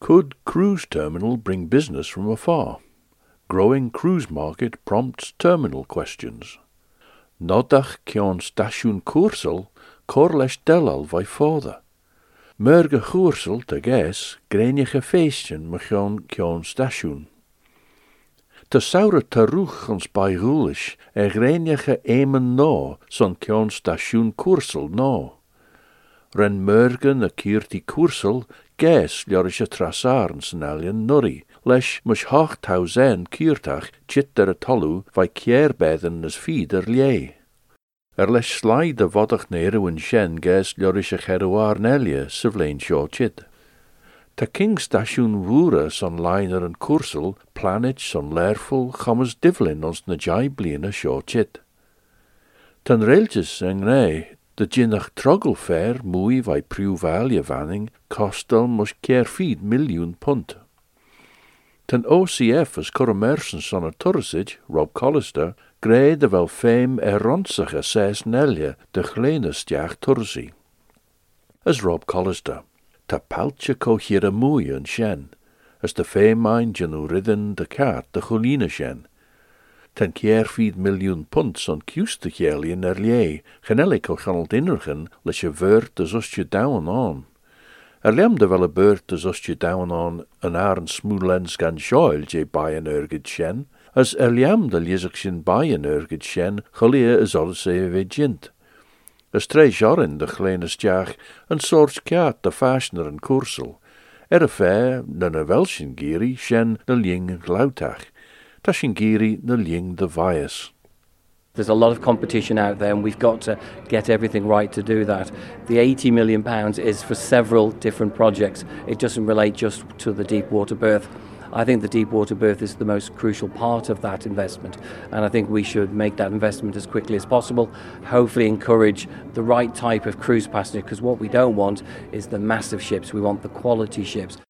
Could cruise terminal bring business from afar? Growing cruise market prompts terminal questions. Nodach cion stasiwn cwrsel, cor leis delal vai fóda. Merge cwrsel te ges, greinige feestjen me cion stasiwn. Te saure terug ons bij roelish, greinige emen no, son cion stasiwn cwrsel no. Ren mergen a kirti cwrsel, ges ljorische trasaren snalien nurri, leis mush 8,000 kirtach chitter a tolu vai kierbeden as fieder lie. Leis slide de vodach neruin shen ges ljorische cheruar nelie, sivlein sio chit. Ta king station woere son liner en cwrsel, planet son lerful, chamas divlin ons na jai blina sio chit. Tan reiltjes en rei, de jinnach troggle fair moei vai priuvalia vanning, kostel mus $4 million. Ten OCF as Corromerson son a Turrisage, Rob Collister, grei de wel fame ronsige 6 nelje de glene stiach Tursi. As Rob Collister, ta paltje cochire moei en shen, as de fame mine jenu ridden de kaart de choline shen. Ten $4 million son custe gelien lie, genellik o chanald innergen, les je veurt de zostje down on. Lemde wel a beurt de zostje down on an aren smoelens gan schoil je baien ergid shen, as lemde liesachshin baien ergid shen, gelee is alles vegint. As 3 joren de glenes jaag, een soort kaart de fashioner en cwrsel. Fair, na welshin giri, shen na ling glautach. Tashingiri na ling the vias. There's a lot of competition out there and we've got to get everything right to do that. The £80 million is for several different projects. It doesn't relate just to the deep water berth. I think the deep water berth is the most crucial part of that investment, and I think we should make that investment as quickly as possible, hopefully encourage the right type of cruise passenger, because what we don't want is the massive ships, we want the quality ships.